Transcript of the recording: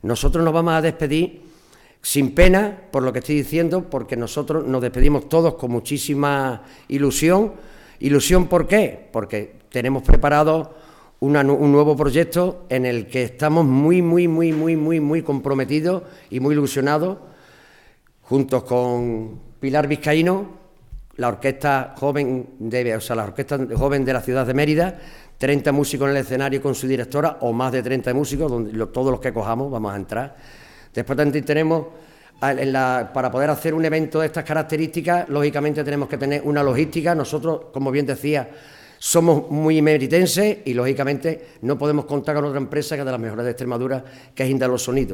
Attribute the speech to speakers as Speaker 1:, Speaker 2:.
Speaker 1: Nosotros nos vamos a despedir sin pena, por lo que estoy diciendo, porque nosotros nos despedimos todos con muchísima ilusión. ¿Ilusión por qué? Porque tenemos preparado un nuevo proyecto en el que estamos muy comprometidos y muy ilusionados, juntos con Pilar Vizcaíno, la orquesta joven de la ciudad de Mérida, 30 músicos en el escenario con su directora, o más de 30 músicos, donde todos los que cojamos vamos a entrar. Después también tenemos, para poder hacer un evento de estas características, lógicamente tenemos que tener una logística. Nosotros, como bien decía, somos muy meritenses y, lógicamente, no podemos contar con otra empresa que de las mejores de Extremadura, que es Indalo Sonido.